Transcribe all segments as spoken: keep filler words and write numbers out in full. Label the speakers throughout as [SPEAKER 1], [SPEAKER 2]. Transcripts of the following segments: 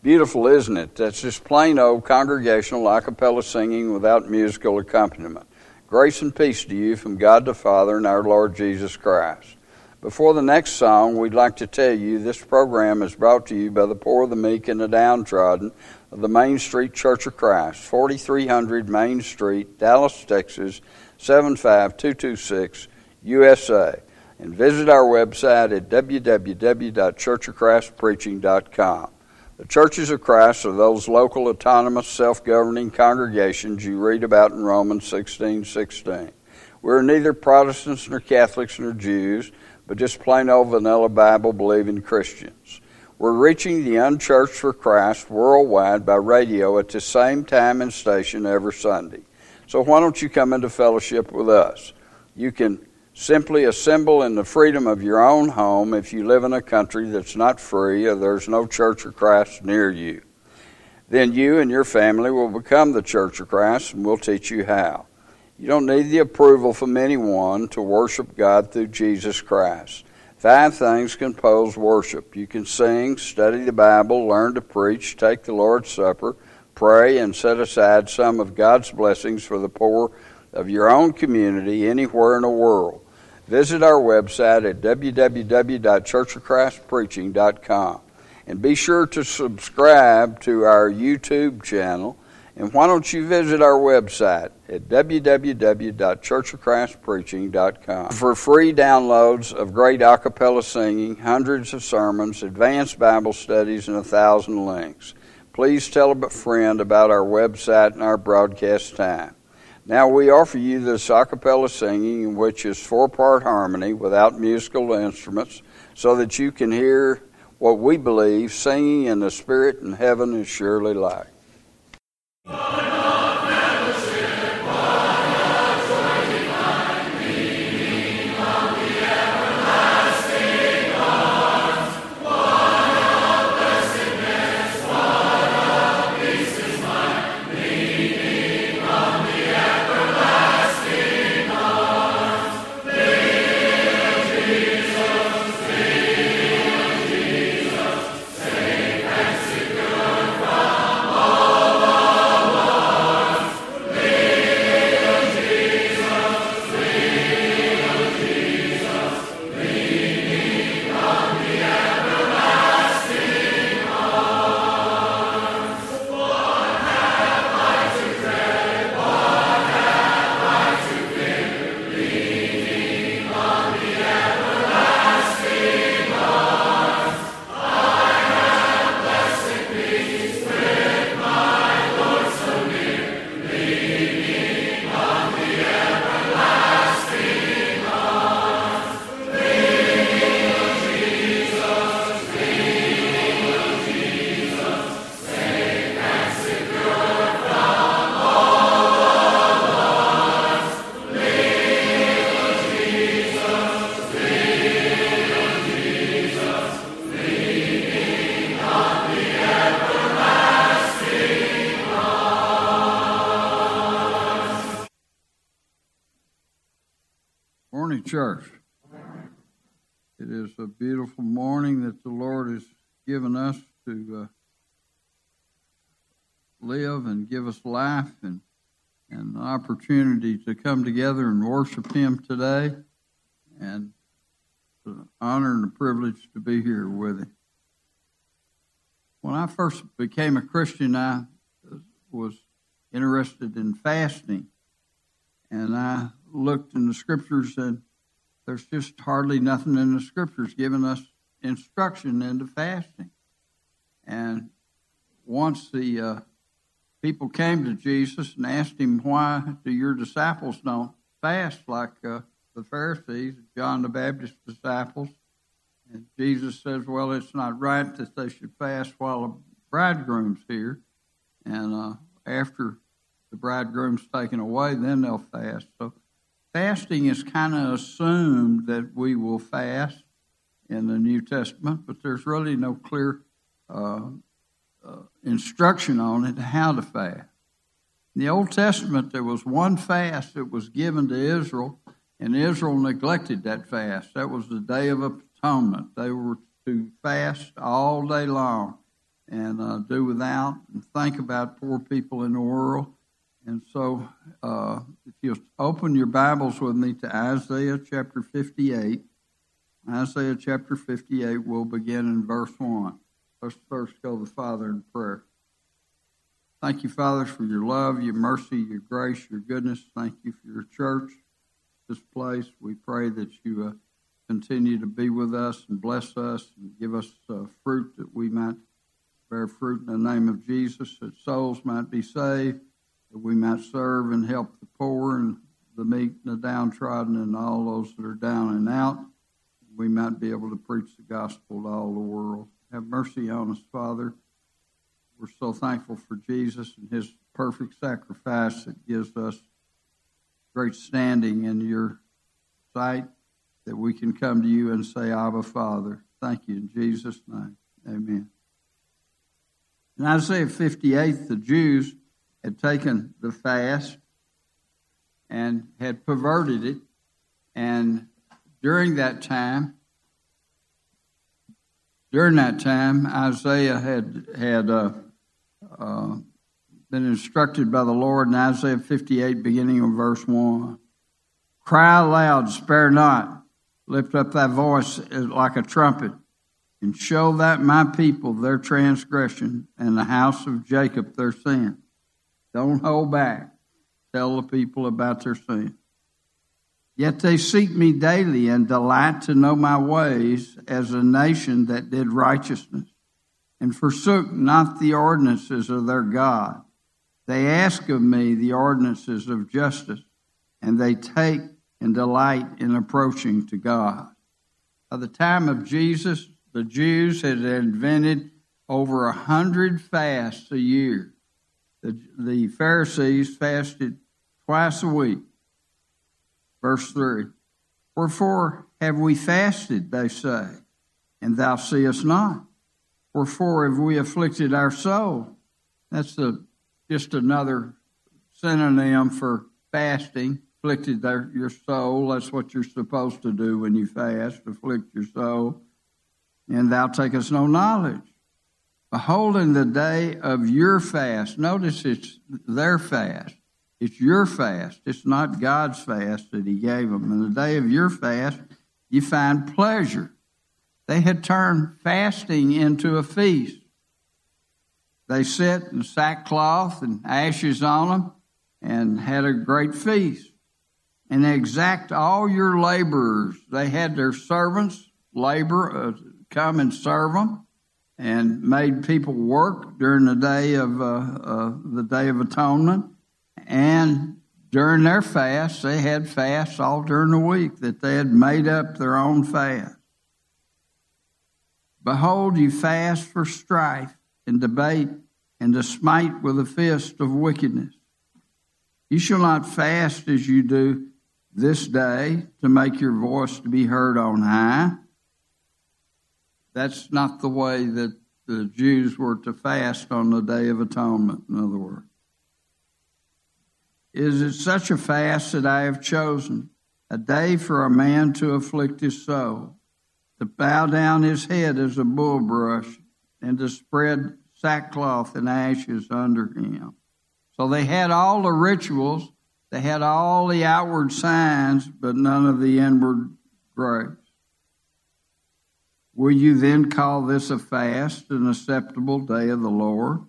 [SPEAKER 1] Beautiful, isn't it? That's just plain old congregational a cappella singing without musical accompaniment. Grace and peace to you from God the Father and our Lord Jesus Christ. Before the next song, we'd like to tell you this program is brought to you by the poor, the meek, and the downtrodden of the Main Street Church of Christ, forty-three hundred Main Street, Dallas, Texas, seven five two two six, U S A. And visit our website at w w w dot church of christ preaching dot com. The Churches of Christ are those local, autonomous, self-governing congregations you read about in Romans sixteen sixteen. We're neither Protestants nor Catholics nor Jews, but just plain old vanilla Bible-believing Christians. We're reaching the unchurched for Christ worldwide by radio at the same time and station every Sunday. So why don't you come into fellowship with us? You can simply assemble in the freedom of your own home if you live in a country that's not free or there's no Church of Christ near you. Then you and your family will become the Church of Christ, and we'll teach you how. You don't need the approval from anyone to worship God through Jesus Christ. Five things compose worship. You can sing, study the Bible, learn to preach, take the Lord's Supper, pray, and set aside some of God's blessings for the poor of your own community anywhere in the world. Visit our website at w w w dot church of christ preaching dot com. And be sure to subscribe to our YouTube channel. And why don't you visit our website at w w w dot church of christ preaching dot com for free downloads of great a cappella singing, hundreds of sermons, advanced Bible studies, and a thousand links. Please tell a friend about our website and our broadcast time. Now we offer you this a cappella singing, which is four-part harmony without musical instruments, so that you can hear what we believe singing in the Spirit in heaven is surely like. Church. It is a beautiful morning that the Lord has given us to uh, live and give us life and, and an opportunity to come together and worship Him today. And it's an honor and a privilege to be here with Him. When I first became a Christian, I was interested in fasting. And I looked in the Scriptures, and there's just hardly nothing in the Scriptures giving us instruction into fasting. And once the uh, people came to Jesus and asked Him, why do your disciples don't fast like uh, the Pharisees, John the Baptist's disciples? And Jesus says, well, it's not right that they should fast while the bridegroom's here. And uh, after the bridegroom's taken away, then they'll fast. So fasting is kind of assumed that we will fast in the New Testament, but there's really no clear uh, uh, instruction on it, how to fast. In the Old Testament, there was one fast that was given to Israel, and Israel neglected that fast. That was the Day of Atonement. They were to fast all day long. and uh, do without and think about poor people in the world. And so uh, if you'll open your Bibles with me to Isaiah chapter fifty-eight. Isaiah chapter fifty-eight, we'll begin in verse one. Let's first go to the Father in prayer. Thank you, Father, for your love, your mercy, your grace, your goodness. Thank you for your church, this place. We pray that you uh, continue to be with us and bless us and give us uh, fruit that we might bear fruit in the name of Jesus, that souls might be saved, that we might serve and help the poor and the meek and the downtrodden and all those that are down and out. We might be able to preach the gospel to all the world. Have mercy on us, Father. We're so thankful for Jesus and his perfect sacrifice that gives us great standing in your sight, that we can come to you and say, Abba, Father. Thank you in Jesus' name. Amen. In Isaiah fifty-eight, the Jews had taken the fast and had perverted it. And during that time, during that time, Isaiah had had uh, uh, been instructed by the Lord in Isaiah fifty-eight, beginning in verse one. Cry aloud, spare not, lift up thy voice like a trumpet, and show that my people their transgression, and the house of Jacob their sin. Don't hold back. Tell the people about their sin. Yet they seek me daily and delight to know my ways, as a nation that did righteousness and forsook not the ordinances of their God. They ask of me the ordinances of justice, and they take and delight in approaching to God. By the time of Jesus, the Jews had invented over a hundred fasts a year. The, the Pharisees fasted twice a week. Verse three, wherefore have we fasted, they say, and thou seest not? Wherefore have we afflicted our soul? That's the, just another synonym for fasting, afflicted their, your soul. That's what you're supposed to do when you fast, afflict your soul. And thou takest no knowledge. Behold, in the day of your fast, notice it's their fast. It's your fast. It's not God's fast that he gave them. In the day of your fast, you find pleasure. They had turned fasting into a feast. They sit in sackcloth and ashes on them and had a great feast. And they exact all your laborers. They had their servants labor, uh, come and serve them, and made people work during the day of uh, uh, the Day of Atonement. And during their fast, they had fasts all during the week that they had made up their own fast. Behold, you fast for strife and debate and to smite with a fist of wickedness. You shall not fast as you do this day to make your voice to be heard on high. That's not the way that the Jews were to fast on the Day of Atonement, in other words. Is it such a fast that I have chosen, a day for a man to afflict his soul, to bow down his head as a bulrush, and to spread sackcloth and ashes under him? So they had all the rituals, they had all the outward signs, but none of the inward grace. Will you then call this a fast, an acceptable day of the Lord?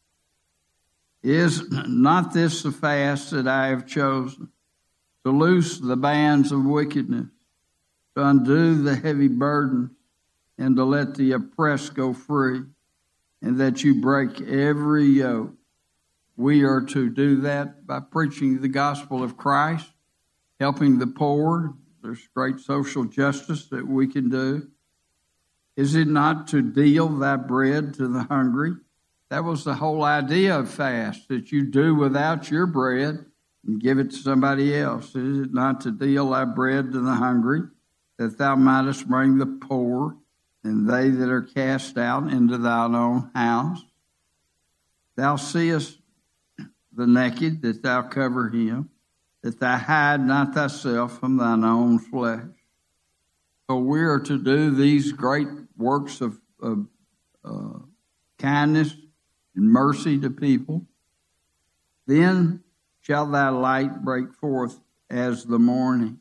[SPEAKER 1] Is not this the fast that I have chosen, to loose the bands of wickedness, to undo the heavy burdens, and to let the oppressed go free, and that you break every yoke? We are to do that by preaching the gospel of Christ, helping the poor. There's great social justice that we can do. Is it not to deal thy bread to the hungry? That was the whole idea of fast, that you do without your bread and give it to somebody else. Is it not to deal thy bread to the hungry, that thou mightest bring the poor and they that are cast out into thine own house? Thou seest the naked, that thou cover him, that thou hide not thyself from thine own flesh. So we are to do these great works of, of uh, kindness and mercy to people. Then shall thy light break forth as the morning.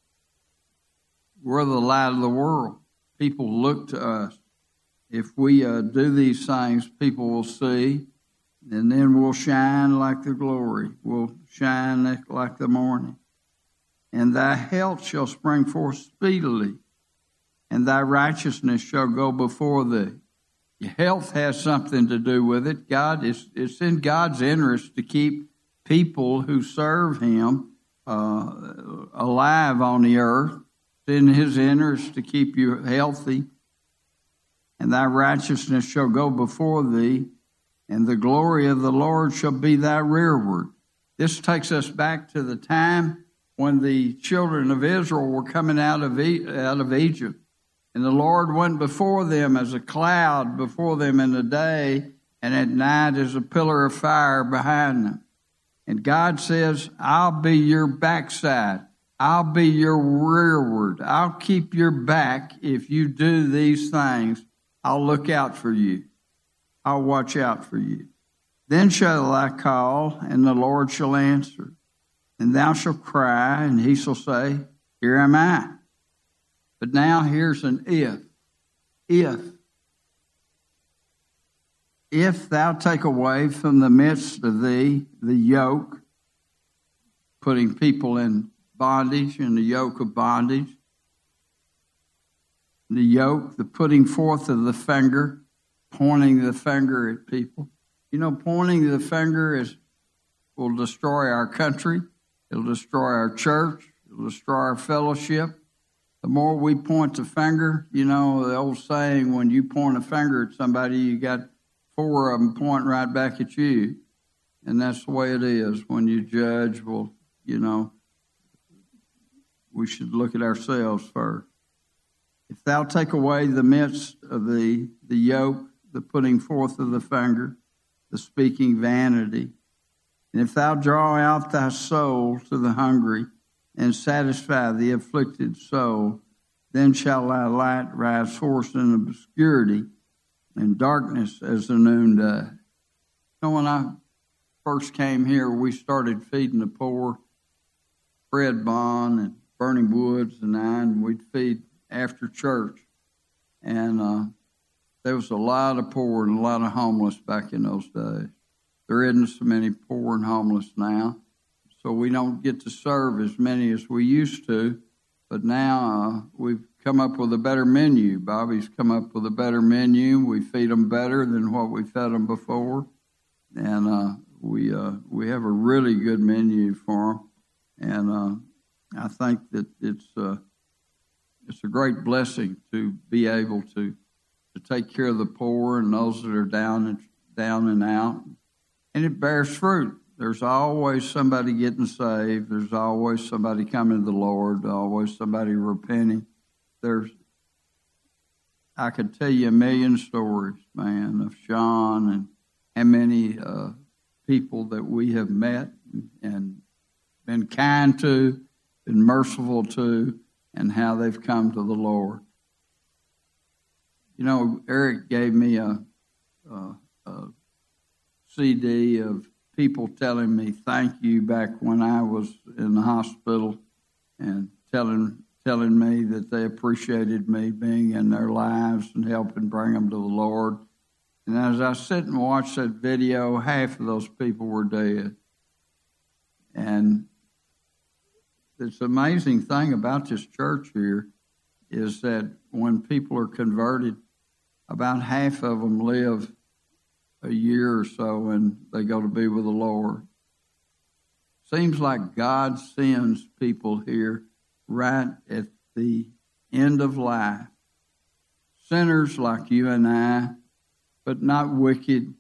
[SPEAKER 1] We're the light of the world. People look to us. If we uh, do these things, people will see, and then we'll shine like the glory. We'll shine like the morning. And thy health shall spring forth speedily, and thy righteousness shall go before thee. Your health has something to do with it. God, it's, it's in God's interest to keep people who serve him uh, alive on the earth. It's in his interest to keep you healthy. And thy righteousness shall go before thee, and the glory of the Lord shall be thy rearward. This takes us back to the time when the children of Israel were coming out of e- out of Egypt. And the Lord went before them as a cloud before them in the day, and at night as a pillar of fire behind them. And God says, I'll be your backside. I'll be your rearward. I'll keep your back if you do these things. I'll look out for you. I'll watch out for you. Then shall I call, and the Lord shall answer. And thou shalt cry, and he shall say, here am I. But now here's an if. If. If thou take away from the midst of thee the yoke, putting people in bondage and the yoke of bondage, the yoke, the putting forth of the finger, pointing the finger at people. You know, pointing the finger is will destroy our country. It'll destroy our church. It'll destroy our fellowship. The more we point the finger, you know, the old saying, when you point a finger at somebody, you got four of them pointing right back at you. And that's the way it is. When you judge, well, you know, we should look at ourselves first. If thou take away the midst of the, the yoke, the putting forth of the finger, the speaking vanity, and if thou draw out thy soul to the hungry and satisfy the afflicted soul, then shall thy light rise forth in obscurity and darkness as the noonday. You know, when I first came here, we started feeding the poor, Fred Bond and Bernie Woods and I, and we'd feed after church. And uh, there was a lot of poor and a lot of homeless back in those days. There isn't so many poor and homeless now, so we don't get to serve as many as we used to. But now uh, we've come up with a better menu. Bobby's come up with a better menu. We feed them better than what we fed them before. And uh, we uh, we have a really good menu for them. And uh, I think that it's uh, it's a great blessing to be able to to take care of the poor and those that are down and down and out. And it bears fruit. There's always somebody getting saved. There's always somebody coming to the Lord. Always somebody repenting. There's, I could tell you a million stories, man, of Sean and how many uh, people that we have met and been kind to, been merciful to, and how they've come to the Lord. You know, Eric gave me a, a, a C D of people telling me thank you back when I was in the hospital, and telling telling me that they appreciated me being in their lives and helping bring them to the Lord. And as I sit and watch that video, half of those people were dead. And it's an amazing thing about this church here is that when people are converted, about half of them live a year or so and they go to be with the Lord. Seems like God sends people here right at the end of life. Sinners like you and I, but not wicked,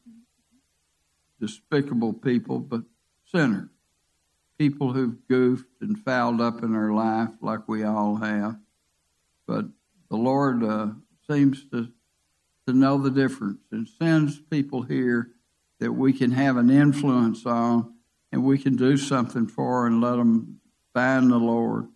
[SPEAKER 1] despicable people, but sinners. People who've goofed and fouled up in their life like we all have. But the Lord uh, seems to to know the difference and sends people here that we can have an influence on and we can do something for and let them find the Lord.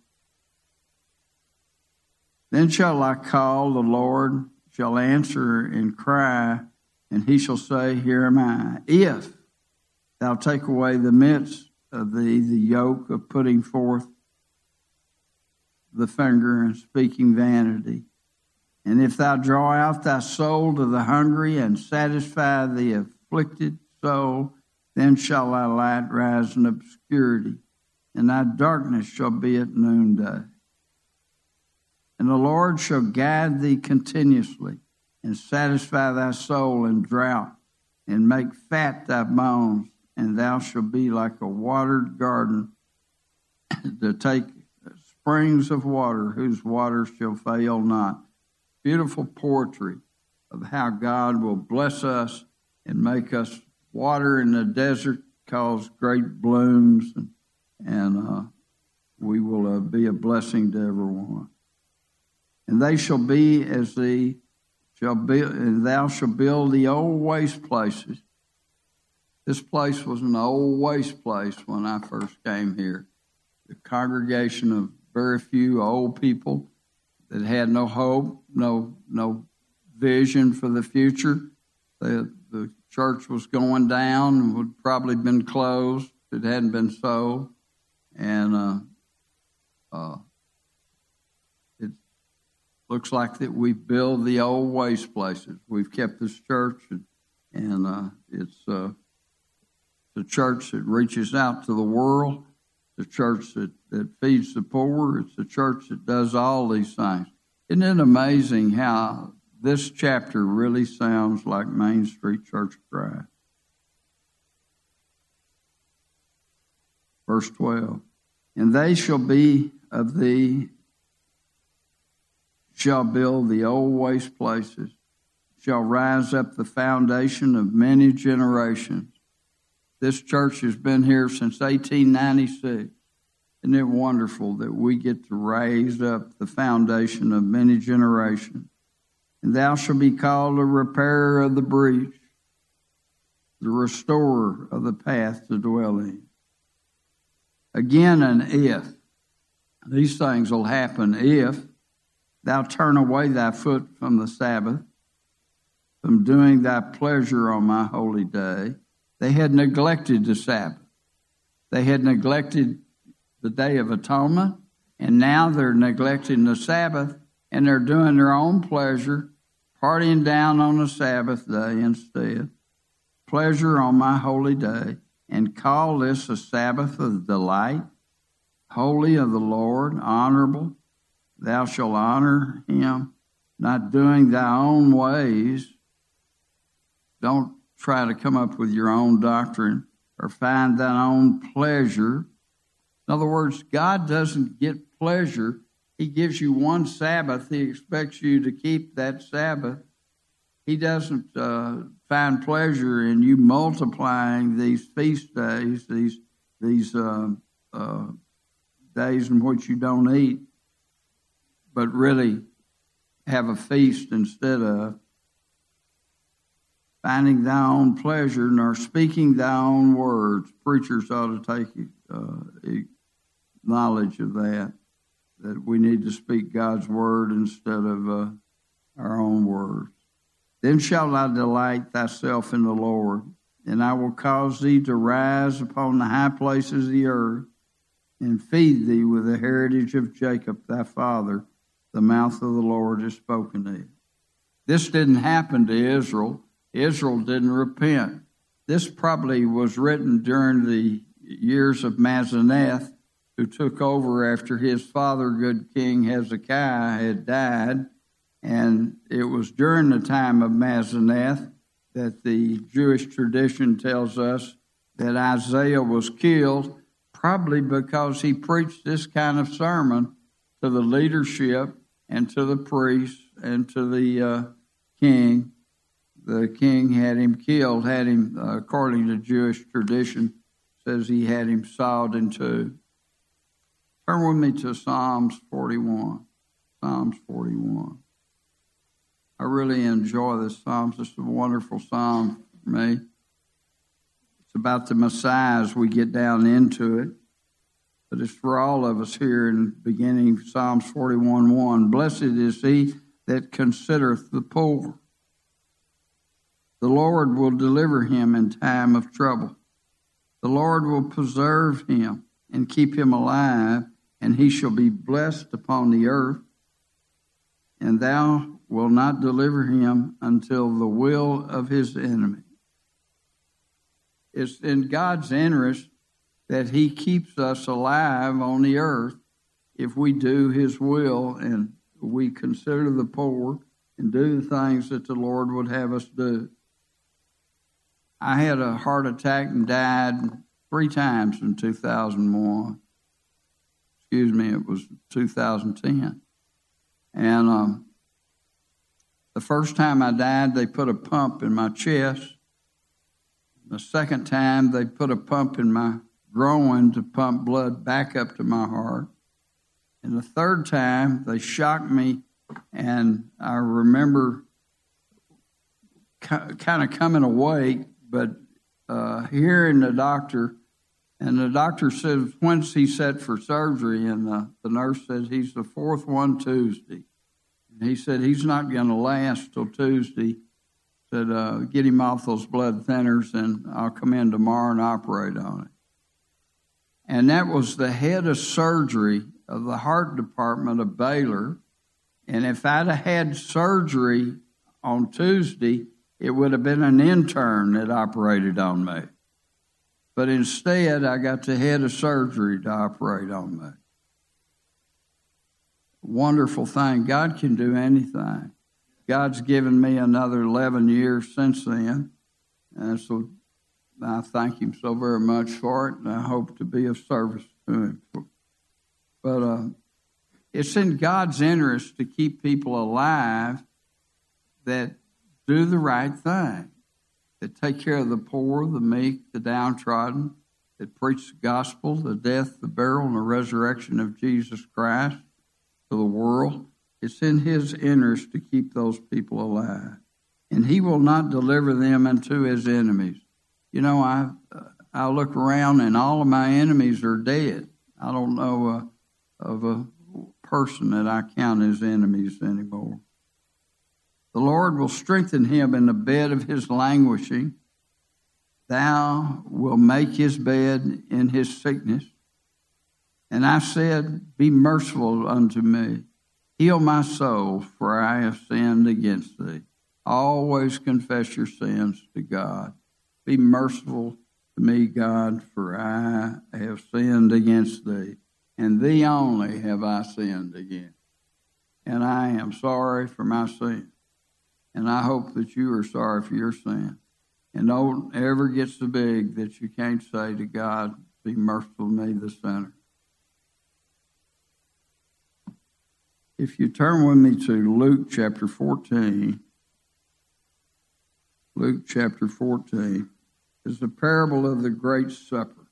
[SPEAKER 1] Then shall I call, the Lord shall answer and cry,
[SPEAKER 2] And he shall say, Here am I. If thou take away the midst of thee the yoke of putting forth the finger and speaking vanity, and if thou draw out thy soul to the hungry and satisfy the afflicted soul, then shall thy light rise in obscurity, and thy darkness shall be at noonday. And the Lord shall guide thee continuously, and satisfy thy soul in drought, and make fat thy bones, and thou shalt be like a watered garden to take springs of water, whose waters shall fail not. Beautiful poetry of how God will bless us and make us water in the desert, cause great blooms, and, and uh, we will uh, be a blessing to everyone. And they shall be as the shall be, and thou shalt build the old waste places. This place was an old waste place when I first came here. The congregation of very few old people that had no hope, no no vision for the future. The, the church was going down and would probably been closed if it hadn't been sold. And uh, uh, it looks like that we build the old waste places. We've kept this church, and, and uh, it's uh, the church that reaches out to the world, the church that, that feeds the poor. It's the church that does all these things. Isn't it amazing how this chapter really sounds like Main Street Church of Christ? Verse twelve, and they shall be of thee, shall build the old waste places, shall rise up the foundation of many generations. This church has been here since eighteen ninety-six. Isn't it wonderful that we get to raise up the foundation of many generations? And thou shalt be called a repairer of the breach, the restorer of the path to dwell in. Again, an if. These things will happen if thou turn away thy foot from the Sabbath, from doing thy pleasure on my holy day. They had neglected the Sabbath. They had neglected the Day of Atonement, and now they're neglecting the Sabbath, and they're doing their own pleasure, partying down on the Sabbath day instead. Pleasure on my holy day, and call this a Sabbath of delight, holy of the Lord, honorable. Thou shalt honor him, not doing thy own ways. Don't try to come up with your own doctrine or find thine own pleasure. In other words, God doesn't get pleasure. He gives you one Sabbath. He expects you to keep that Sabbath. He doesn't uh, find pleasure in you multiplying these feast days, these these uh, uh, days in which you don't eat, but really have a feast instead of finding thy own pleasure, nor speaking thy own words. Preachers ought to take uh, knowledge of that, that we need to speak God's word instead of uh, our own words. Then shalt thou delight thyself in the Lord, and I will cause thee to rise upon the high places of the earth, and feed thee with the heritage of Jacob thy father. The mouth of the Lord has spoken thee. This didn't happen to Israel. Israel didn't repent. This probably was written during the years of Mazzaneth, who took over after his father, good King Hezekiah, had died. And it was during the time of Mazzaneth that the Jewish tradition tells us that Isaiah was killed, probably because he preached this kind of sermon to the leadership and to the priests and to the uh, king. The king had him killed, had him, uh, according to Jewish tradition, says he had him sawed in two. Turn with me to Psalms forty-one. Psalms forty-one. I really enjoy this Psalms. It's a wonderful psalm for me. It's about the Messiah as we get down into it. But it's for all of us here in beginning Psalms forty-one one. Blessed is he that considereth the poor. The Lord will deliver him in time of trouble. The Lord will preserve him and keep him alive, and he shall be blessed upon the earth. And thou wilt not deliver him until the will of his enemy. It's in God's interest that he keeps us alive on the earth if we do his will and we consider the poor and do the things that the Lord would have us do. I had a heart attack and died three times in two thousand one. Excuse me, it was two thousand ten. And um, the first time I died, they put a pump in my chest. The second time, they put a pump in my groin to pump blood back up to my heart. And the third time, they shocked me, and I remember kind of coming awake, but uh, hearing the doctor, and the doctor said, when's he set for surgery? And the, the nurse said, he's the fourth one Tuesday. And he said, he's not going to last till Tuesday. Said, uh, get him off those blood thinners, and I'll come in tomorrow and operate on it. And that was the head of surgery of the heart department of Baylor. And if I'd have had surgery on Tuesday, it would have been an intern that operated on me. But instead, I got the head of surgery to operate on me. Wonderful thing. God can do anything. God's given me another eleven years since then. And so I thank him so very much for it, and I hope to be of service to him. But uh, it's in God's interest to keep people alive that do the right thing, that take care of the poor, the meek, the downtrodden, that preach the gospel, the death, the burial, and the resurrection of Jesus Christ to the world. It's in his interest to keep those people alive. And he will not deliver them into his enemies. You know, I I look around and all of my enemies are dead. I don't know uh, of a person that I count as enemies anymore. The Lord will strengthen him in the bed of his languishing. Thou wilt make his bed in his sickness. And I said, be merciful unto me. Heal my soul, for I have sinned against thee. Always confess your sins to God. Be merciful to me, God, for I have sinned against thee. And thee only have I sinned against. And I am sorry for my sin. And I hope that you are sorry for your sin. And don't ever get so big that you can't say to God, be merciful to me, the sinner. If you turn with me to Luke chapter fourteen, Luke chapter fourteen is the parable of the Great Supper.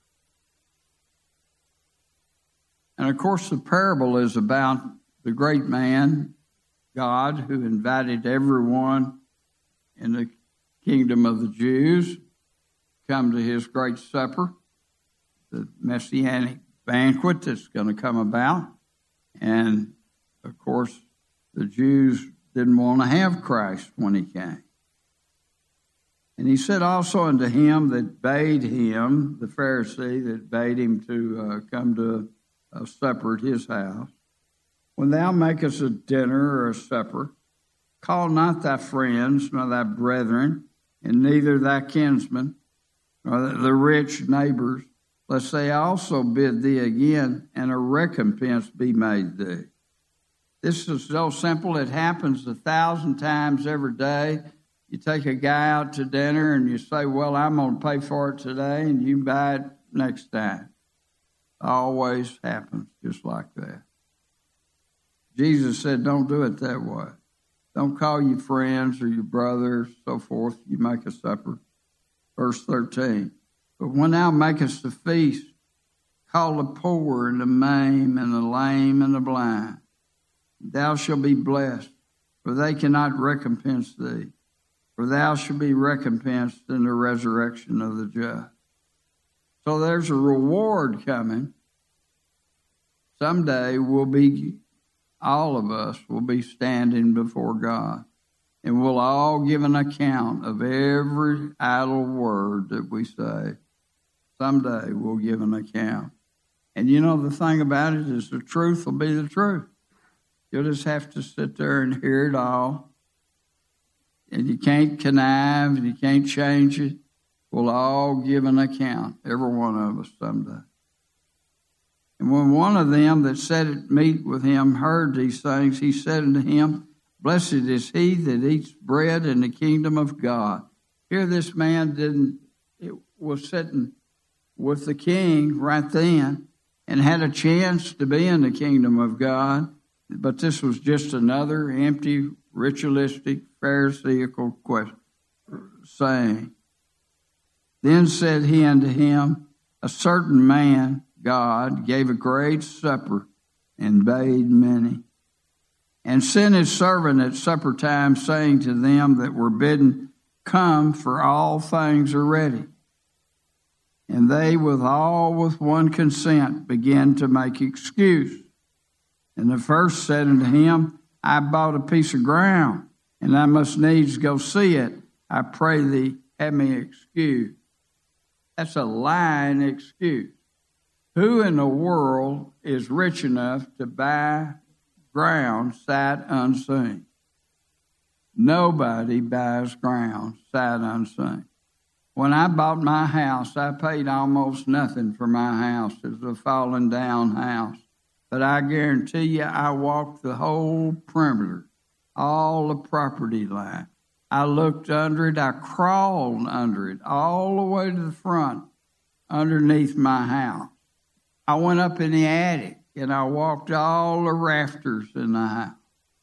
[SPEAKER 2] And of course, the parable is about the great man, God, who invited everyone in the kingdom of the Jews to come to his great supper, the messianic banquet that's going to come about. And of course, the Jews didn't want to have Christ when he came. And he said also unto him that bade him, the Pharisee that bade him to uh, come to a supper at his house, when thou makest a dinner or a supper, call not thy friends, nor thy brethren, and neither thy kinsmen, nor the rich neighbors, lest they also bid thee again, and a recompense be made thee. This is so simple, it happens a thousand times every day. You take a guy out to dinner and you say, well, I'm going to pay for it today, and you buy it next time. It always happens just like that. Jesus said, don't do it that way. Don't call your friends or your brothers, so forth. You make a supper. Verse thirteen. But when thou makest a feast, call the poor and the maimed and the lame and the blind. Thou shalt be blessed, for they cannot recompense thee. For thou shalt be recompensed in the resurrection of the just. So there's a reward coming. Someday we'll be, all of us will be standing before God. and we'll all give an account of every idle word that we say. Someday we'll give an account. And you know, the thing about it is the truth will be the truth. You'll just have to sit there and hear it all. And you can't connive and you can't change it. We'll all give an account, every one of us someday. And when one of them that sat at meat with him heard these things, he said unto him, Blessed is he that eats bread in the kingdom of God. Here this man didn't, it was sitting with the king right then and had a chance to be in the kingdom of God. But this was just another empty, ritualistic, pharisaical question, saying. Then said he unto him, A certain man, God, gave a great supper and bade many. And sent his servant at supper time, saying to them that were bidden, Come, for all things are ready. And they with all with one consent began to make excuse. And the first said unto him, I bought a piece of ground, and I must needs go see it. I pray thee, have me excused. That's a lying excuse. Who in the world is rich enough to buy ground sight unseen? Nobody buys ground sight unseen. When I bought my house, I paid almost nothing for my house. It was a fallen down house. But I guarantee you, I walked the whole perimeter, all the property line. I looked under it. I crawled under it, all the way to the front, underneath my house. I went up in the attic, and I walked all the rafters in the house.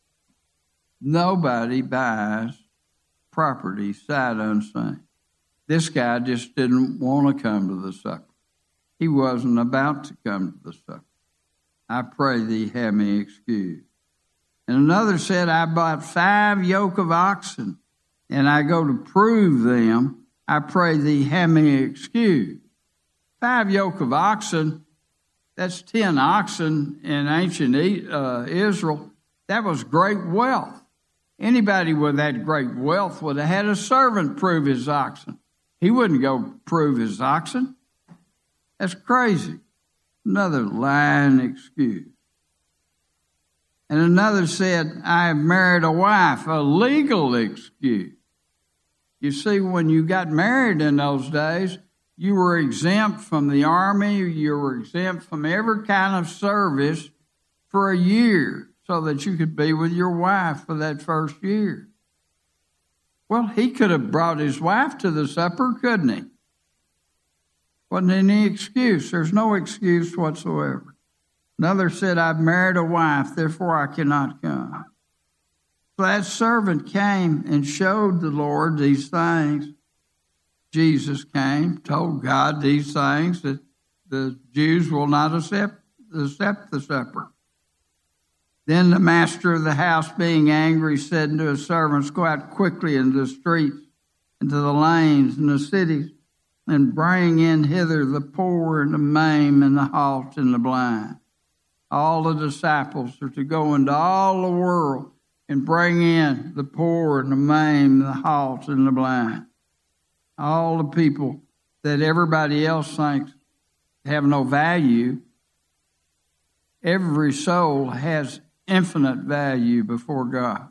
[SPEAKER 2] Nobody buys property sight unseen. This guy just didn't want to come to the supper. He wasn't about to come to the supper. I pray thee, have me excused. And another said, I bought five yoke of oxen, and I go to prove them. I pray thee, have me excused. Five yoke of oxen, that's ten oxen in ancient uh, Israel. That was great wealth. Anybody with that great wealth would have had a servant prove his oxen. He wouldn't go prove his oxen. That's crazy. Another lying excuse. And another said, I have married a wife, a legal excuse. You see, when you got married in those days, you were exempt from the army, you were exempt from every kind of service for a year so that you could be with your wife for that first year. Well, he could have brought his wife to the supper, couldn't he? Wasn't any excuse. There's no excuse whatsoever. Another said, I've married a wife, therefore I cannot come. So that servant came and showed the Lord these things. Jesus came, told God these things, that the Jews will not accept, accept the supper. Then the master of the house, being angry, said unto his servants, Go out quickly into the streets, into the lanes, and the cities, and bring in hither the poor and the maimed and the halt and the blind. All the disciples are to go into all the world and bring in the poor and the maimed, the halt and the blind. All the people that everybody else thinks have no value. Every soul has infinite value before God.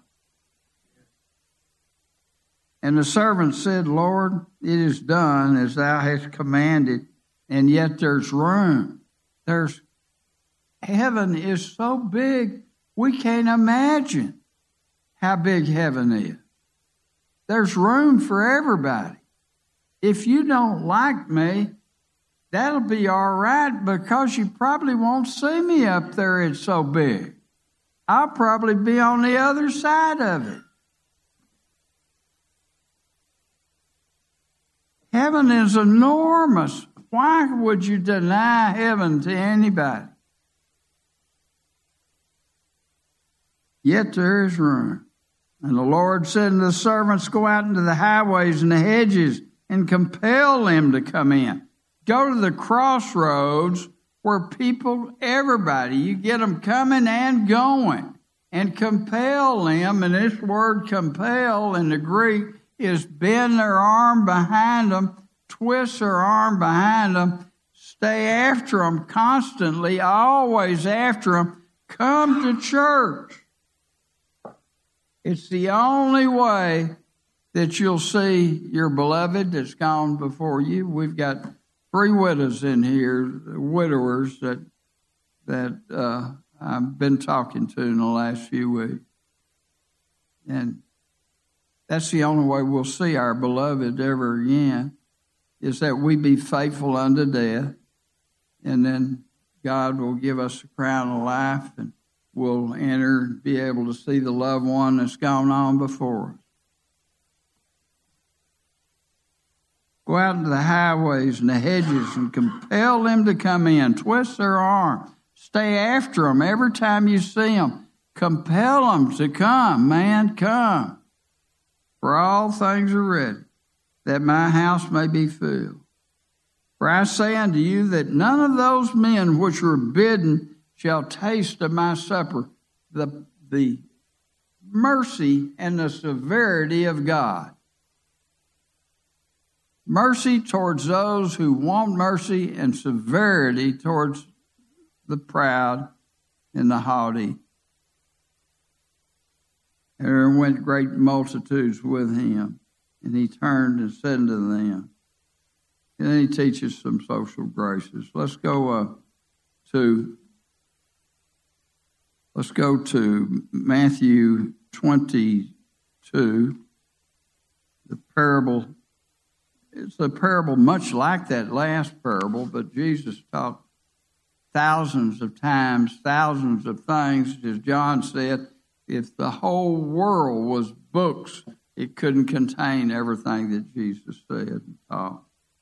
[SPEAKER 2] And the servant said, Lord, it is done as thou hast commanded, and yet there's room. There's heaven is so big, we can't imagine how big heaven is. There's room for everybody. If you don't like me, that'll be all right, because you probably won't see me up there. It's so big. I'll probably be on the other side of it. Heaven is enormous. Why would you deny heaven to anybody? Yet there is room. And the Lord said to the servants, Go out into the highways and the hedges and compel them to come in. Go to the crossroads where people, everybody, you get them coming and going. and compel them. And this word compel in the Greek is bend their arm behind them, twist their arm behind them, stay after them constantly, always after them. Come to church. It's the only way that you'll see your beloved that's gone before you. We've got three widows in here, widowers that that uh, I've been talking to in the last few weeks. And that's the only way we'll see our beloved ever again, is that we be faithful unto death, and then God will give us a crown of life, and we'll enter and be able to see the loved one that's gone on before us. Go out into the highways and the hedges and compel them to come in. Twist their arm. Stay after them every time you see them. Compel them to come. Man, come. For all things are ready, that my house may be filled. For I say unto you that none of those men which were bidden shall taste of my supper. The, the mercy and the severity of God. Mercy towards those who want mercy, and severity towards the proud and the haughty. And there went great multitudes with him, and he turned and said unto them, and then he teaches some social graces. Let's go uh, to let's go to Matthew twenty-two, the parable. It's a parable much like that last parable, but Jesus taught thousands of times, thousands of things. As John said, if the whole world was books, it couldn't contain everything that Jesus said and taught.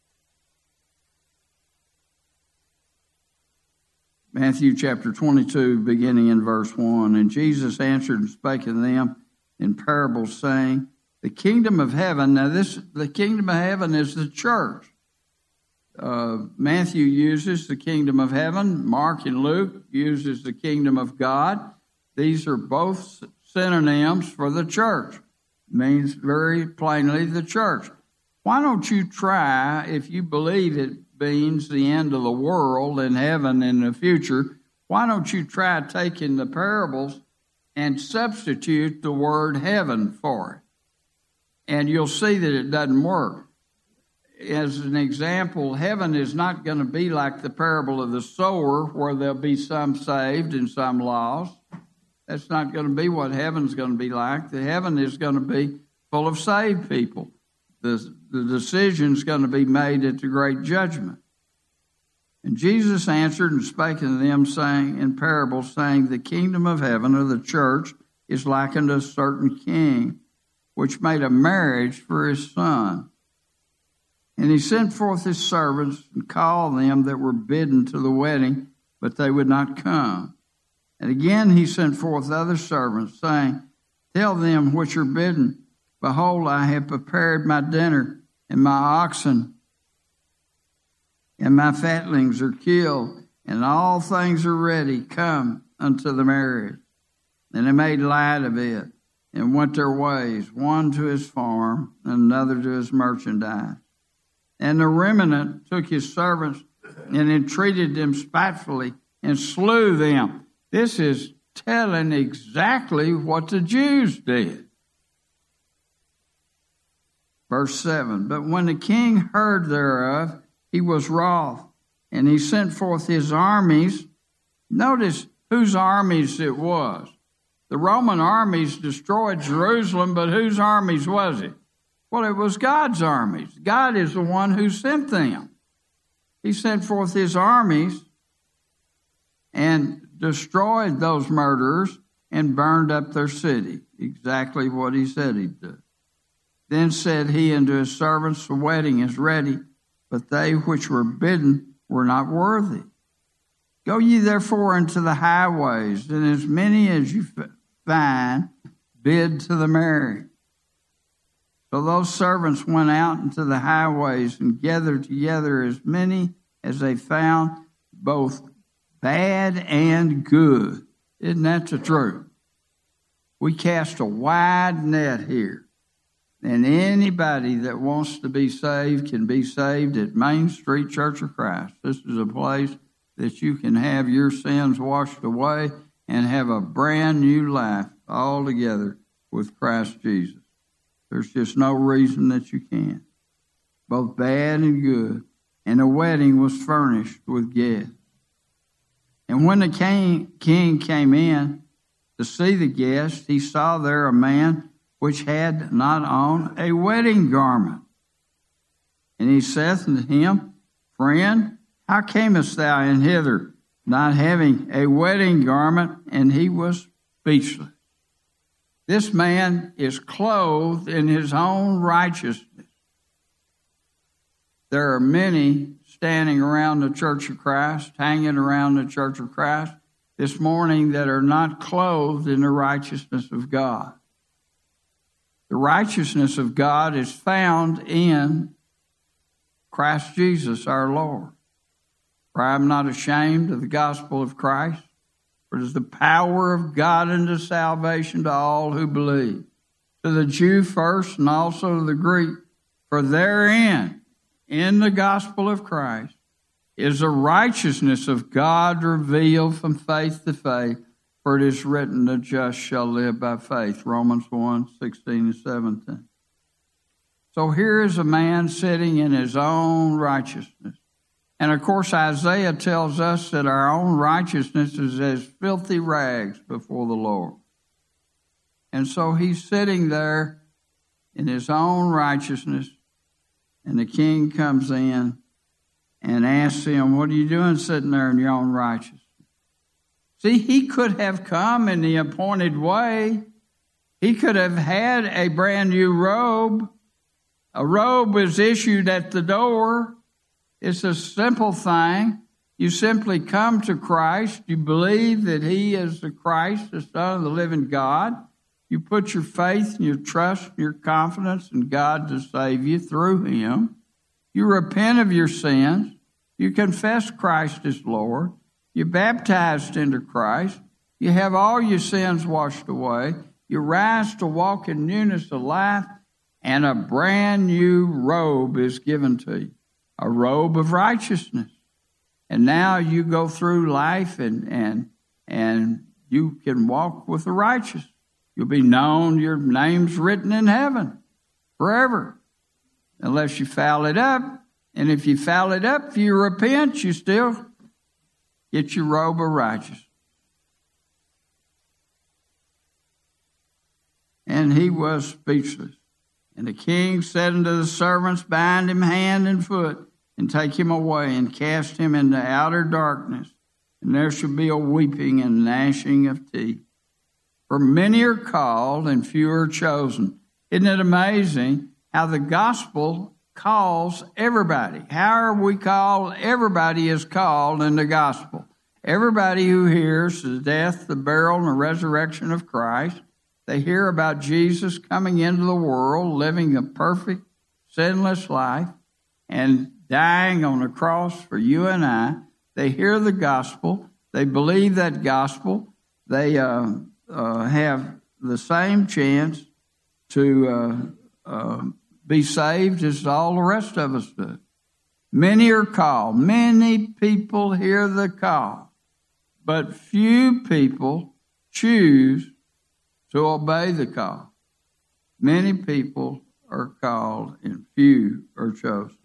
[SPEAKER 2] Matthew chapter twenty-two, beginning in verse one. And Jesus answered and spake to them in parables, saying, the kingdom of heaven, now this, the kingdom of heaven is the church. Uh, Matthew uses the kingdom of heaven. Mark and Luke uses the kingdom of God. These are both synonyms for the church. Means very plainly the church. Why don't you try, if you believe it means the end of the world and heaven in the future, why don't you try taking the parables and substitute the word heaven for it? And you'll see that it doesn't work. As an example, heaven is not going to be like the parable of the sower, where there'll be some saved and some lost. That's not going to be what heaven's going to be like. The heaven is going to be full of saved people. The, the decision's going to be made at the great judgment. And Jesus answered and spake unto them, saying in parables, saying, the kingdom of heaven, or the church, is like unto a certain king, which made a marriage for his son. And he sent forth his servants and called them that were bidden to the wedding, but they would not come. And again he sent forth other servants, saying, tell them which are bidden, behold, I have prepared my dinner, and my oxen and my fatlings are killed, and all things are ready. Come unto the marriage. And they made light of it, and went their ways, one to his farm, and another to his merchandise. And the remnant took his servants and entreated them spitefully and slew them. This is telling exactly what the Jews did. Verse seven, but when the king heard thereof, he was wroth, and he sent forth his armies. Notice whose armies it was. The Roman armies destroyed Jerusalem, but whose armies was it? Well, it was God's armies. God is the one who sent them. He sent forth his armies and destroyed those murderers and burned up their city. Exactly what he said he'd do. Then said he unto his servants, the wedding is ready, but they which were bidden were not worthy. Go ye therefore into the highways, and as many as you find, bid to the marriage. So those servants went out into the highways and gathered together as many as they found, both bad and good. Isn't that the truth? We cast a wide net here. And anybody that wants to be saved can be saved at Main Street Church of Christ. This is a place that you can have your sins washed away and have a brand new life all together with Christ Jesus. There's just no reason that you can't. Both bad and good. And the wedding was furnished with guests. And when the king, king came in to see the guests, he saw there a man which had not on a wedding garment. And he saith unto him, Friend, how camest thou in hither, not having a wedding garment? And he was speechless. This man is clothed in his own righteousness. There are many standing around the Church of Christ, hanging around the Church of Christ this morning that are not clothed in the righteousness of God. The righteousness of God is found in Christ Jesus our Lord. For I am not ashamed of the gospel of Christ, for it is the power of God unto salvation to all who believe, to the Jew first and also to the Greek. For therein, in the gospel of Christ, is the righteousness of God revealed from faith to faith. For it is written, the just shall live by faith. Romans one, sixteen and seventeen. So here is a man sitting in his own righteousness. And of course, Isaiah tells us that our own righteousness is as filthy rags before the Lord. And so he's sitting there in his own righteousness, and the king comes in and asks him, what are you doing sitting there in your own righteousness? See, he could have come in the appointed way. He could have had a brand new robe. A robe was issued at the door. It's a simple thing. You simply come to Christ. You believe that he is the Christ, the Son of the living God. You put your faith and your trust and your confidence in God to save you through him. You repent of your sins. You confess Christ as Lord. You're baptized into Christ. You have all your sins washed away. You rise to walk in newness of life, and a brand new robe is given to you, a robe of righteousness. And now you go through life and and and you can walk with the righteous. You'll be known, your name's written in heaven forever, unless you foul it up. And if you foul it up, if you repent, you still get your robe of righteousness. And he was speechless. And the king said unto the servants, Bind him hand and foot, and take him away, and cast him into outer darkness. And there shall be a weeping and gnashing of teeth. For many are called, and few are chosen. Isn't it amazing how the gospel calls everybody? How are we called? Everybody is called in the gospel. Everybody who hears the death, the burial, and the resurrection of Christ, they hear about Jesus coming into the world, living a perfect, sinless life, and dying on the cross for you and I. They hear the gospel. They believe that gospel. They uh, uh, have the same chance to uh, uh, be saved as all the rest of us do. Many are called. Many people hear the call, but few people choose to obey the call. Many people are called and few are chosen.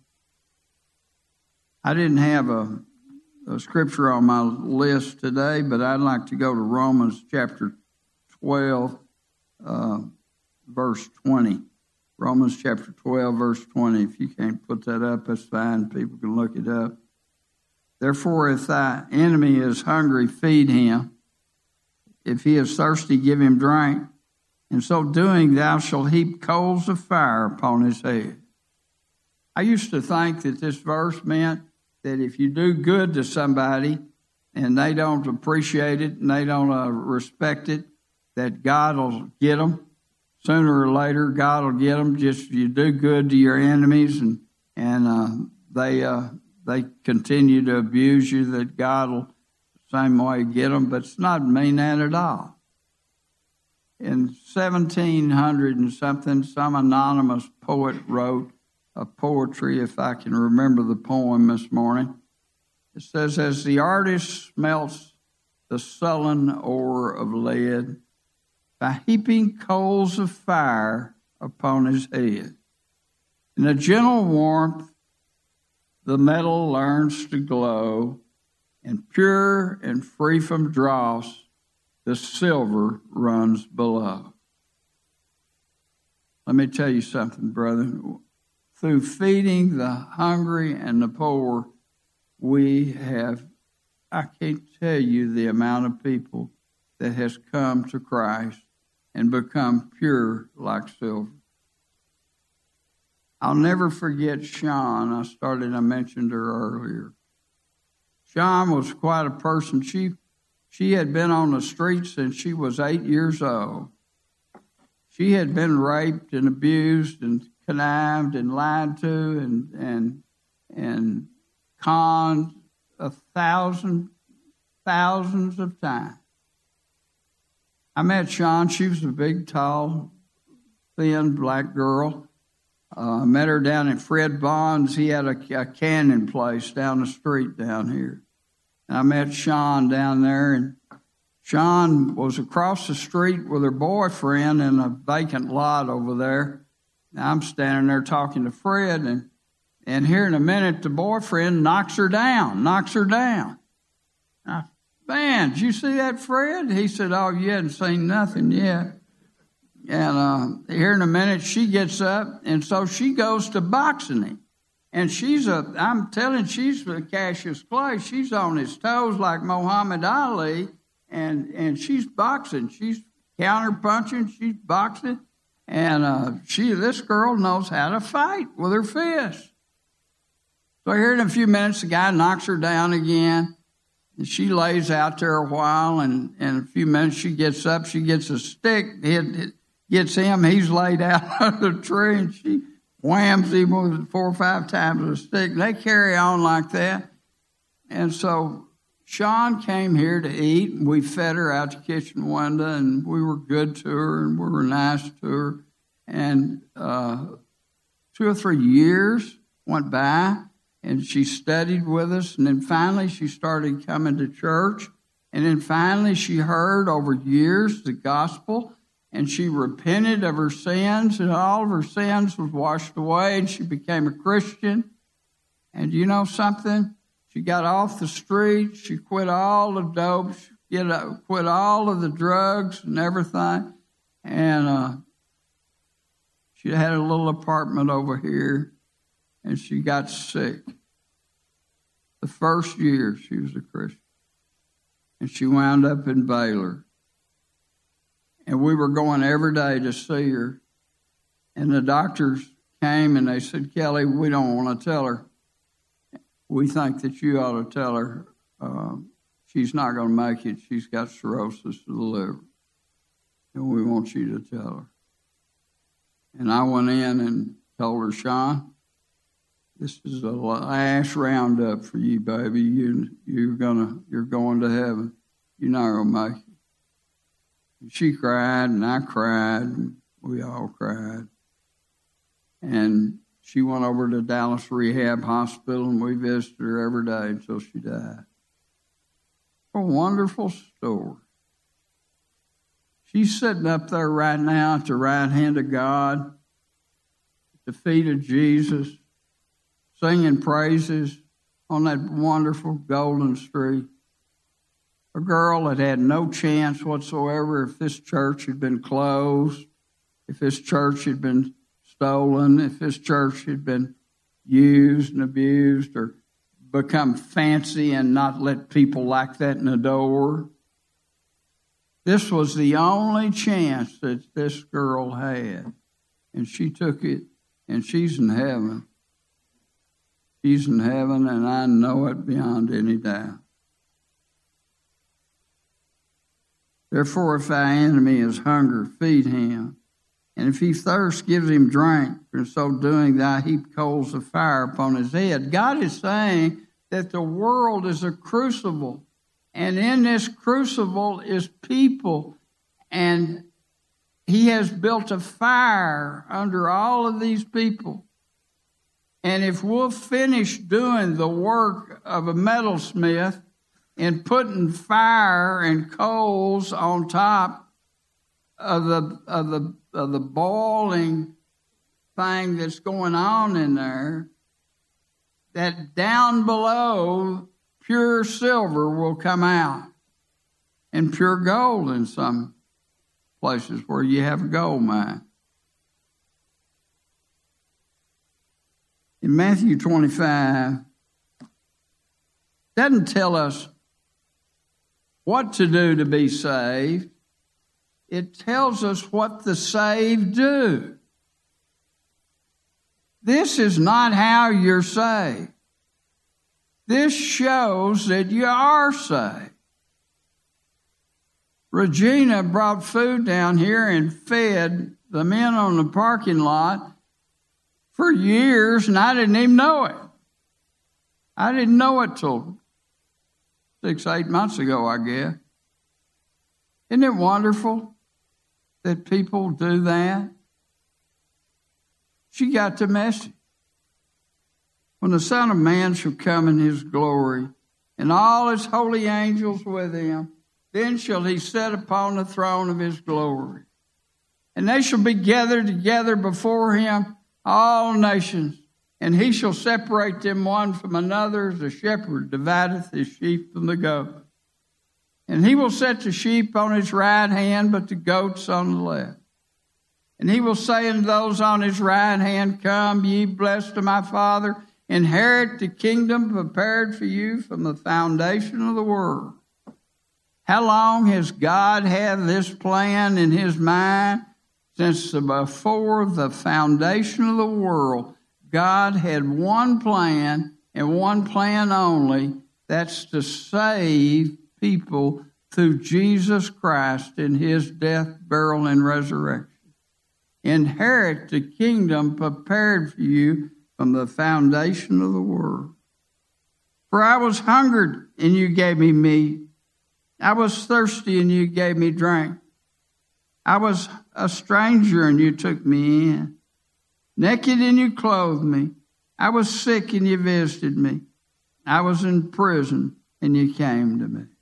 [SPEAKER 2] I didn't have a, a scripture on my list today, but I'd like to go to Romans chapter twelve, uh, verse twenty. Romans chapter twelve, verse twenty. If you can't put that up, that's fine. People can look it up. Therefore, if thy enemy is hungry, feed him. If he is thirsty, give him drink. In so doing, thou shalt heap coals of fire upon his head. I used to think that this verse meant that if you do good to somebody and they don't appreciate it and they don't uh, respect it, that God will get them. Sooner or later, God will get them. Just you do good to your enemies and and uh, they uh, they continue to abuse you, that God will the same way get them. But it's not mean that at all. in seventeen hundred and something, some anonymous poet wrote a poetry, if I can remember the poem this morning. It says, as the artist smelts the sullen ore of lead by heaping coals of fire upon his head, in a gentle warmth the metal learns to glow, and pure and free from dross the silver runs below. Let me tell you something, brother. Through feeding the hungry and the poor, we have, I can't tell you the amount of people that has come to Christ and become pure like silver. I'll never forget Sean. I started, I mentioned her earlier. Sean was quite a person. She, she had been on the street since she was eight years old. She had been raped and abused and connived and lied to and and and conned a thousand, thousands of times. I met Sean. She was a big, tall, thin black girl. I uh, met her down at Fred Bond's. He had a, a canning place down the street down here. And I met Sean down there, and Sean was across the street with her boyfriend in a vacant lot over there. And I'm standing there talking to Fred, and, and here in a minute, the boyfriend knocks her down, knocks her down. I, Man, did you see that, Fred? He said, oh, you hadn't seen nothing yet. And uh, here in a minute, she gets up, and so she goes to boxing him. And she's a, I'm telling you, she's a Cassius Clay. She's on his toes like Muhammad Ali, and, and she's boxing. She's counter-punching. She's boxing. And uh, she, this girl knows how to fight with her fists. So here in a few minutes, the guy knocks her down again. And she lays out there a while, and in a few minutes she gets up. She gets a stick. It, it gets him. He's laid out under the tree, and she whams him with four or five times with a stick. They carry on like that. And so Sean came here to eat, and we fed her out the kitchen window, and we were good to her, and we were nice to her. And uh, two or three years went by, and she studied with us, and then finally she started coming to church, and then finally she heard over years the gospel, and she repented of her sins, and all of her sins was washed away, and she became a Christian. And you know something? She got off the street. She quit all the dope. She get, quit all of the drugs and everything. And uh, she had a little apartment over here, and she got sick. The first year she was a Christian. And she wound up in Baylor. And we were going every day to see her. And the doctors came and they said, Kelly, we don't want to tell her. We think that you ought to tell her uh, she's not going to make it. She's got cirrhosis of the liver. And we want you to tell her. And I went in and told her, Sean, this is the last roundup for you, baby. You, you're gonna, you're going to heaven. You're not going to make it. And she cried, and I cried, and we all cried. And she went over to Dallas Rehab Hospital, and we visited her every day until she died. A wonderful story. She's sitting up there right now at the right hand of God, at the feet of Jesus, singing praises on that wonderful golden street. A girl that had no chance whatsoever if this church had been closed, if this church had been stolen, if this church had been used and abused or become fancy and not let people like that in the door. This was the only chance that this girl had, and she took it, and she's in heaven. She's in heaven, and I know it beyond any doubt. Therefore, if thy enemy is hunger, feed him. And if he thirst, give him drink. For in so doing, thou heap coals of fire upon his head. God is saying that the world is a crucible. And in this crucible is people. And he has built a fire under all of these people. And if we'll finish doing the work of a metalsmith and putting fire and coals on top of the of the of the boiling thing that's going on in there, that down below pure silver will come out, and pure gold in some places where you have a gold mine. In Matthew twenty-five, doesn't tell us what to do to be saved. It tells us what the saved do. This is not how you're saved. This shows that you are saved. Regina brought food down here and fed the men on the parking lot for years, and I didn't even know it. I didn't know it till six, eight months ago, I guess. Isn't it wonderful that people do that? She got the message. When the Son of Man shall come in his glory, and all his holy angels with him, then shall he sit upon the throne of his glory. And they shall be gathered together before him, all nations, and he shall separate them one from another, as a shepherd divideth his sheep from the goats. And he will set the sheep on his right hand, but the goats on the left. And he will say unto those on his right hand, Come, ye blessed of my Father, inherit the kingdom prepared for you from the foundation of the world. How long has God had this plan in his mind? Since before the foundation of the world, God had one plan and one plan only. That's to save people through Jesus Christ in his death, burial, and resurrection. Inherit the kingdom prepared for you from the foundation of the world. For I was hungered, and you gave me meat. I was thirsty, and you gave me drink. I was a stranger, and you took me in. Naked, and you clothed me. I was sick, and you visited me. I was in prison, and you came to me.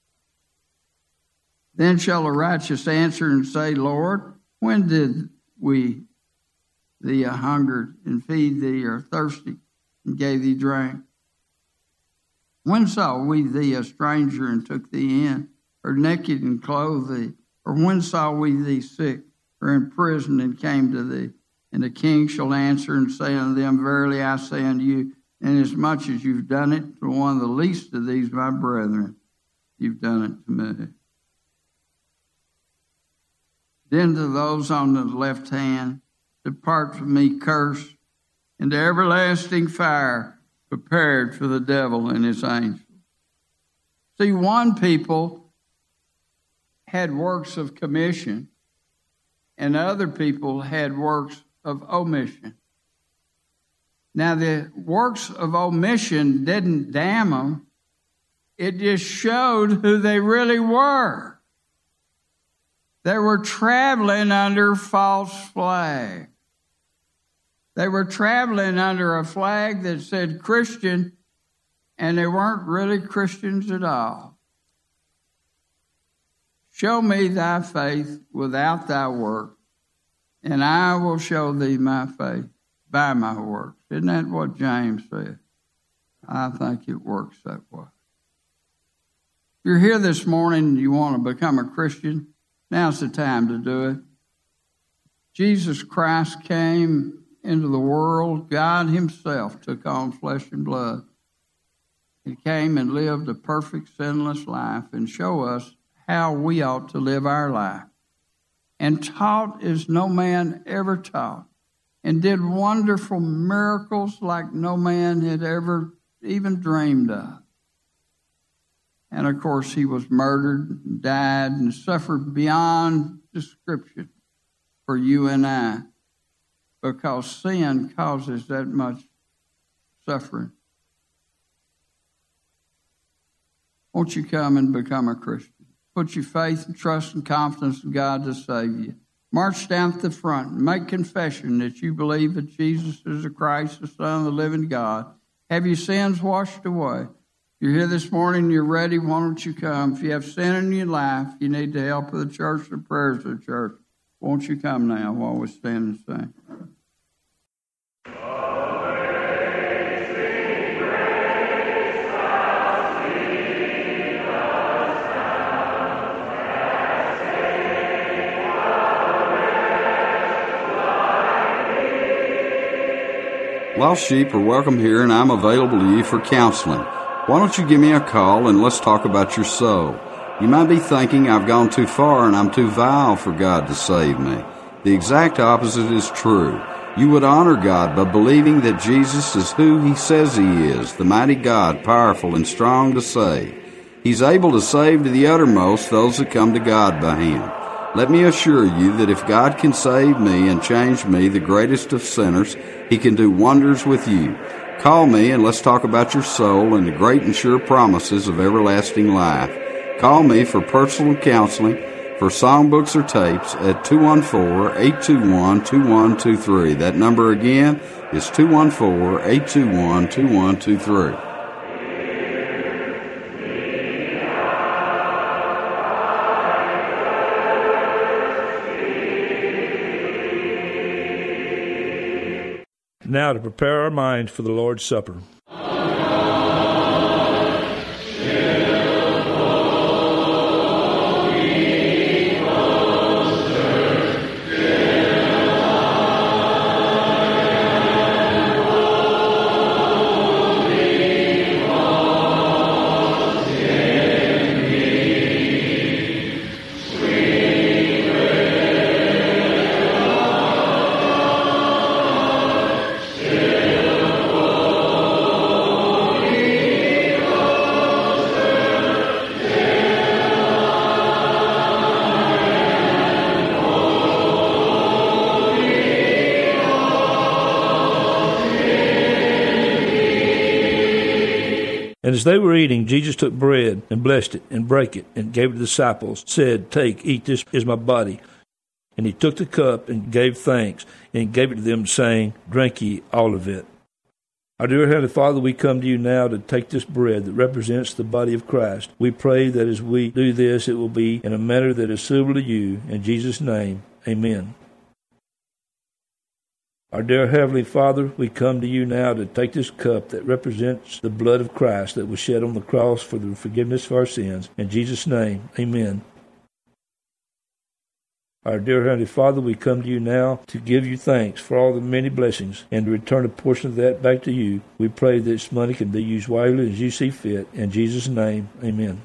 [SPEAKER 2] Then shall the righteous answer and say, Lord, when did we thee a hungered and feed thee, or thirsty and gave thee drink? When saw we thee a stranger and took thee in, or naked and clothed thee? Or when saw we thee sick, or in prison and came to thee? And the king shall answer and say unto them, Verily I say unto you, inasmuch as you've done it to one of the least of these my brethren, you've done it to me. Then to those on the left hand, depart from me, cursed, into everlasting fire, prepared for the devil and his angels. See, one people had works of commission, and other people had works of omission. Now, the works of omission didn't damn them. It just showed who they really were. They were traveling under false flag. They were traveling under a flag that said Christian, and they weren't really Christians at all. Show me thy faith without thy work, and I will show thee my faith by my works. Isn't that what James said? I think it works that way. If you're here this morning and you want to become a Christian, now's the time to do it. Jesus Christ came into the world. God himself took on flesh and blood. He came and lived a perfect, sinless life and showed us how we ought to live our life. And taught as no man ever taught. And did wonderful miracles like no man had ever even dreamed of. And of course, he was murdered, and died, and suffered beyond description for you and I, because sin causes that much suffering. Won't you come and become a Christian? Put your faith and trust and confidence in God to save you. March down to the front and make confession that you believe that Jesus is the Christ, the Son of the living God. Have your sins washed away. If you're here this morning, you're ready, why don't you come? If you have sin in your life, you need the help of the church, the prayers of the church. Won't you come now while we stand and sing?
[SPEAKER 1] Lost sheep are welcome here, and I'm available to you for counseling. Why don't you give me a call and let's talk about your soul? You might be thinking I've gone too far and I'm too vile for God to save me. The exact opposite is true. You would honor God by believing that Jesus is who He says He is, the mighty God, powerful and strong to save. He's able to save to the uttermost those that come to God by Him. Let me assure you that if God can save me and change me, the greatest of sinners, He can do wonders with you. Call me and let's talk about your soul and the great and sure promises of everlasting life. Call me for personal counseling, for songbooks or tapes at two one four, eight two one, two one two three. That number again is two one four, eight two one, two one two three.
[SPEAKER 3] Now to prepare our minds for the Lord's Supper. And as they were eating, Jesus took bread and blessed it and brake it and gave it to the disciples, said, "Take, eat, this is my body." And He took the cup and gave thanks and gave it to them, saying, "Drink ye all of it." Our dear Heavenly Father, we come to you now to take this bread that represents the body of Christ. We pray that as we do this, it will be in a manner that is suitable to you. In Jesus' name, amen. Our dear Heavenly Father, we come to you now to take this cup that represents the blood of Christ that was shed on the cross for the forgiveness of our sins. In Jesus' name, amen. Our dear Heavenly Father, we come to you now to give you thanks for all the many blessings and to return a portion of that back to you. We pray that this money can be used wisely as you see fit. In Jesus' name, amen.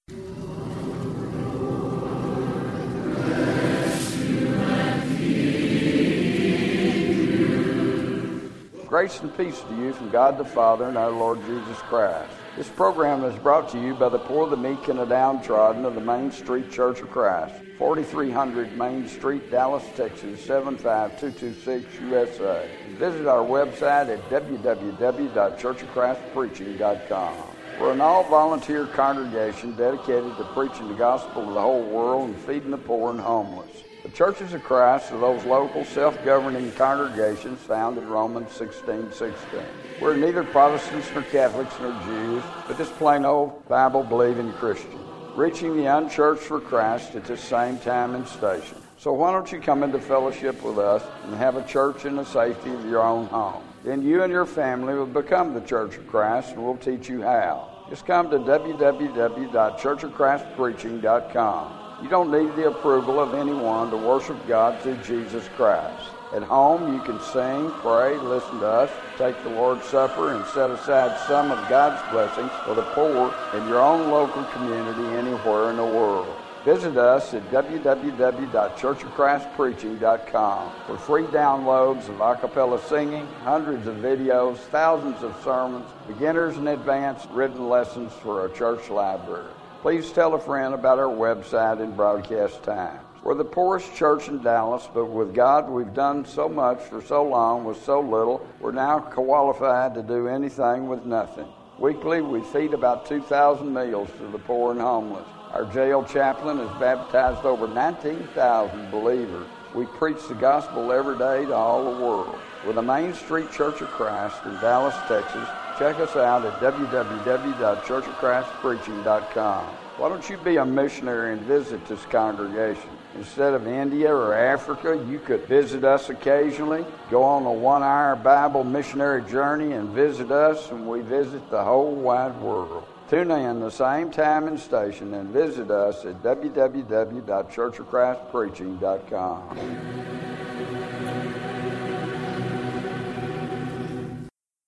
[SPEAKER 1] Grace and peace to you from God the Father and our Lord Jesus Christ. This program is brought to you by the poor, the meek, and the downtrodden of the Main Street Church of Christ, forty-three hundred Main Street, Dallas, Texas, seven five two two six, U S A. Visit our website at w w w dot church of christ preaching dot com. We're an all-volunteer congregation dedicated to preaching the gospel to the whole world and feeding the poor and homeless. The Churches of Christ are those local self-governing congregations found in Romans sixteen sixteen. We're neither Protestants nor Catholics nor Jews, but just plain old Bible-believing Christians, reaching the unchurched for Christ at this same time and station. So why don't you come into fellowship with us and have a church in the safety of your own home? Then you and your family will become the Church of Christ, and we'll teach you how. Just come to w w w dot church of christ preaching dot com. You don't need the approval of anyone to worship God through Jesus Christ. At home, you can sing, pray, listen to us, take the Lord's Supper, and set aside some of God's blessings for the poor in your own local community anywhere in the world. Visit us at w w w dot church of christ preaching dot com for free downloads of a cappella singing, hundreds of videos, thousands of sermons, beginners and advanced written lessons for our church library. Please tell a friend about our website and broadcast times. We're the poorest church in Dallas, but with God we've done so much for so long with so little, we're now qualified to do anything with nothing. Weekly we feed about two thousand meals to the poor and homeless. Our jail chaplain has baptized over nineteen thousand believers. We preach the gospel every day to all the world. We're the Main Street Church of Christ in Dallas, Texas. Check us out at w w w dot church of christ preaching dot com. Why don't you be a missionary and visit this congregation? Instead of India or Africa, you could visit us occasionally, go on a one-hour Bible missionary journey and visit us, and we visit the whole wide world. Tune in the same time and station and visit us at w w w dot church of christ preaching dot com.